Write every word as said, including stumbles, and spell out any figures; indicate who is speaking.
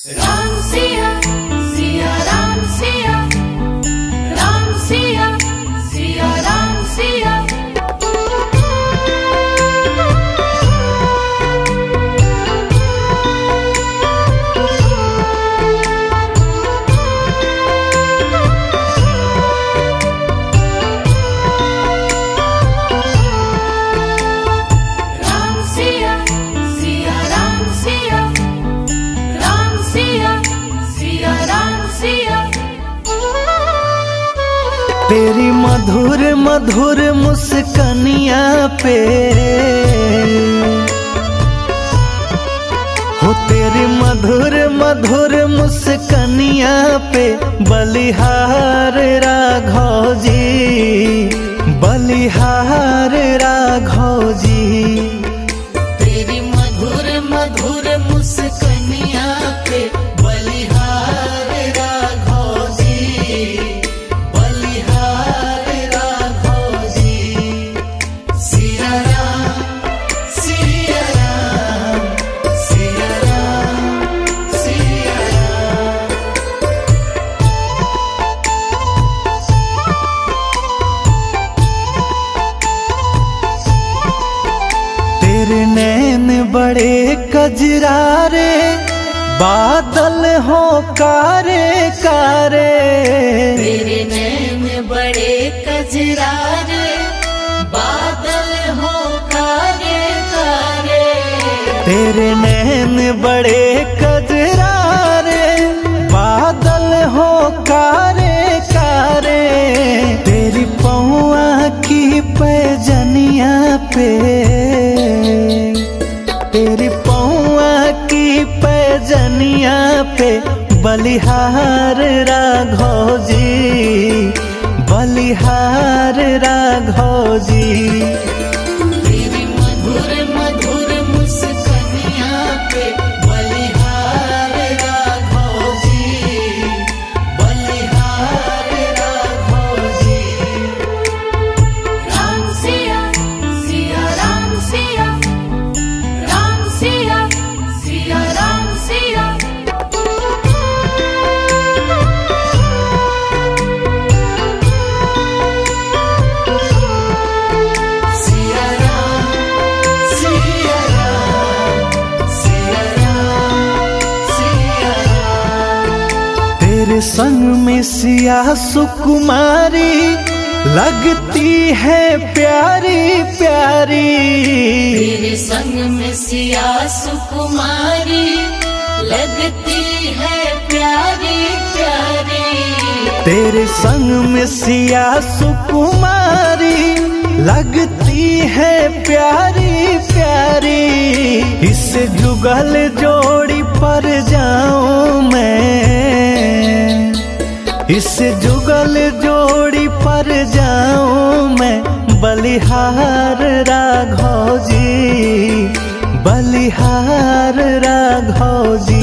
Speaker 1: राम सिया सिया राम सिया राम सिया सिया राम सिया। राम सिया सिया राम सिया राम सिया सिया राम सिया।
Speaker 2: तेरी मधुर मधुर मुस्कानिया पे हो, तेरी मधुर मधुर मुस्कानिया पे बलिहार राघव जी, बलिहार राघव जी।
Speaker 1: तेरी मधुर मधुर मुस्कानिया पे बलिहार राघव जी, बलिहार राघव जी। सिया राम सिया राम सिया राम सिया राम।
Speaker 2: तेरे नैन बड़े कजरारे, बादल हो कारे कारे।
Speaker 1: तेरे नैन बड़े कजरारे, बादल हो कारे कारे।
Speaker 2: तेरे नैन बड़े कजरारे, बादल हो कारे कारे। तेरी पौआ की पैजनिया पे, तेरी पौआ की पैजनिया पे बलिहार राघव जी, बलिहार राघव जी।
Speaker 1: तेरी मधुर मधुर मुस्कानिया पे बलिहार राघव जी, बलिहार राघव जी। राम सिया सिया राम सिया राम सिया सिया राम सिया। सिया राम सिया राम सिया राम सिया राम।
Speaker 2: तेरे संग में सिया सुकुमारी लगती है प्यारी प्यारी।
Speaker 1: तेरे संग में सिया सुकुमारी लगती है प्यारी प्यारी।
Speaker 2: तेरे संग में सिया सुकुमारी लगती है प्यारी प्यारी। इस जुगल जोड़ी पर जाऊं मैं, इस जुगल जोड़ी पर जाऊं मैं। बलिहार राघव जी, बलिहार राघव जी।